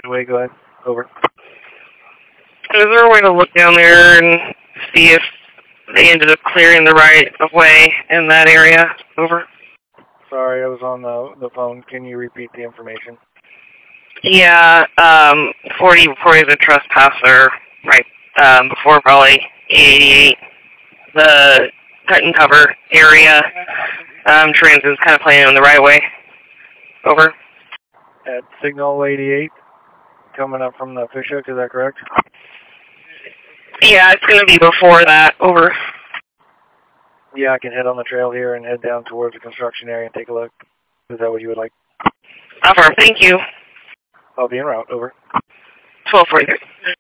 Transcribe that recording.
away. Go ahead. Over. Is there a way to look down there and see if they ended up clearing the right of way in that area? Over. Sorry, I was on the phone. Can you repeat the information? Yeah, 40 reported a trespasser right before probably 88. The cut and cover area. Transit's kind of playing on the right way. Over. At signal 88, coming up from the fish hook, is that correct? Yeah, it's going to be before that. Over. Yeah, I can head on the trail here and head down towards the construction area and take a look. Is that what you would like? Affirm. Thank you. I'll be en route. Over. 1243.